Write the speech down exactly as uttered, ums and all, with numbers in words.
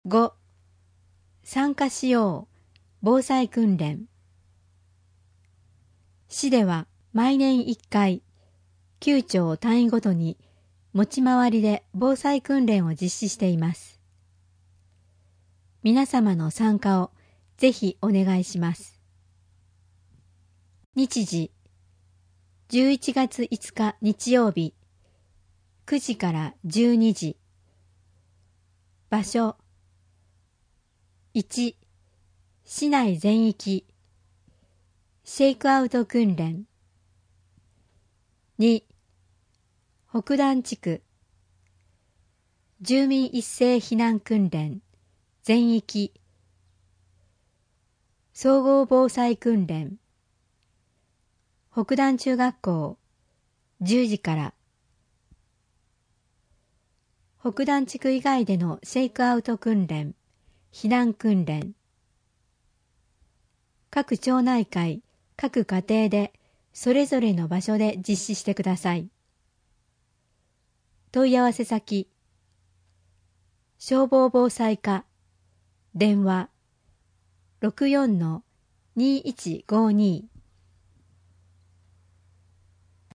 ご. 参加しよう防災訓練。市では毎年いっかい、きゅう町単位ごとに持ち回りで防災訓練を実施しています。皆様の参加をぜひお願いします。日時、じゅういちがついつか日曜日、くじからじゅうにじ。場所、いち. 市内全域シェイクアウト訓練。に. 北段地区住民一斉避難訓練全域総合防災訓練。北段中学校じゅうじから。北段地区以外でのシェイクアウト訓練避難訓練。各町内会、各家庭でそれぞれの場所で実施してください。問い合わせ先、消防防災課、電話 ろくよんのにいちごに